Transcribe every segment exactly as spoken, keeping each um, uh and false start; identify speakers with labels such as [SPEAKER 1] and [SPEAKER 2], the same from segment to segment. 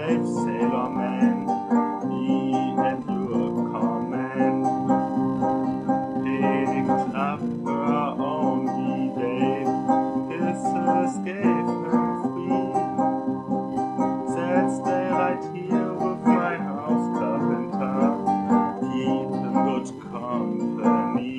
[SPEAKER 1] brave sailor man, he at your command picked up her only babe. Kisses gave him free. Said, stay right here with my house carpenter, keep him good company.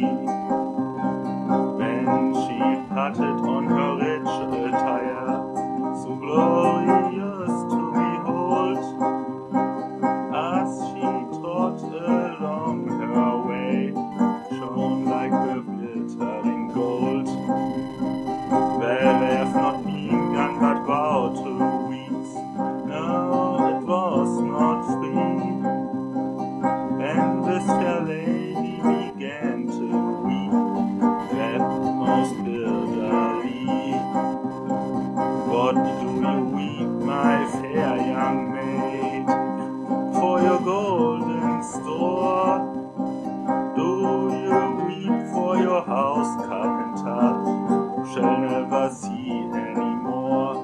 [SPEAKER 1] When she putted on her rich attire, so glorious to behold, as she trod along her way, shone like the glittering gold. Well, they have not been gone but about two weeks, no, it was not free, and this fair lady began to weep, wept most bitterly. What do you weep, my fair young maid, for your golden store? Do you weep for your house carpenter, who shall never see any more?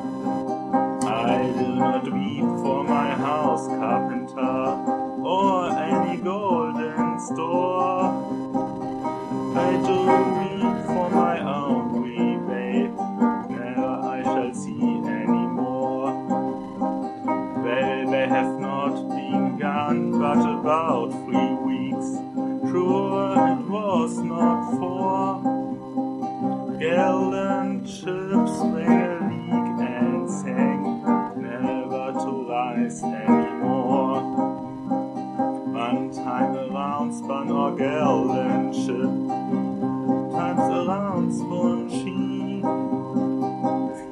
[SPEAKER 1] I do not weep for my house carpenter, or any golden store. I do weep for my own wee babe, never I shall see any more. Well, they have not been gone but about three weeks, sure it was not four. Gallant ships ran a leak and sank, never to rise anymore. One time around spun our gallant ship, times around spun she,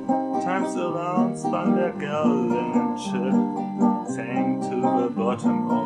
[SPEAKER 1] times around spun their gallant ship, sank to the bottom